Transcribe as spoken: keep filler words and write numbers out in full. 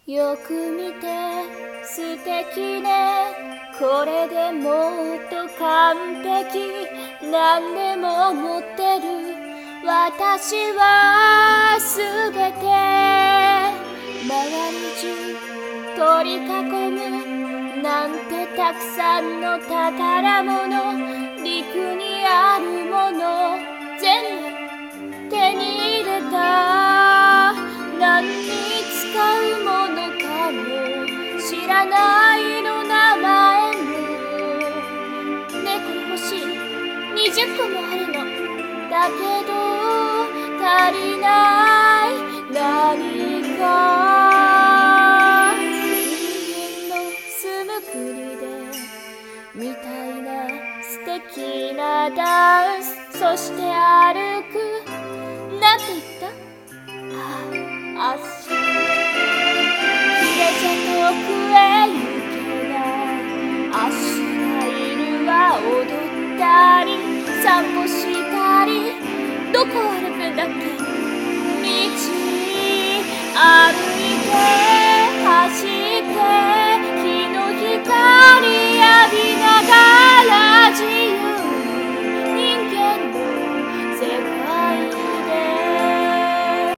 よく見て素敵ね、これでもっと完璧、何でも持ってる私はすべて、周り中取り囲むなんてたくさんの宝物、陸にあるもの全部手に入れた。何に使うものかも知らないの名前も、ね、これ欲しい、にじゅっこもあるのだけど足りない何か、人間の住む国でみたいな素敵なダンス、そして歩く、なんて言った、あ、足、ひれじゃ遠くへ行けない、足がいるは踊ったり散歩したり、どこ歩くんだっ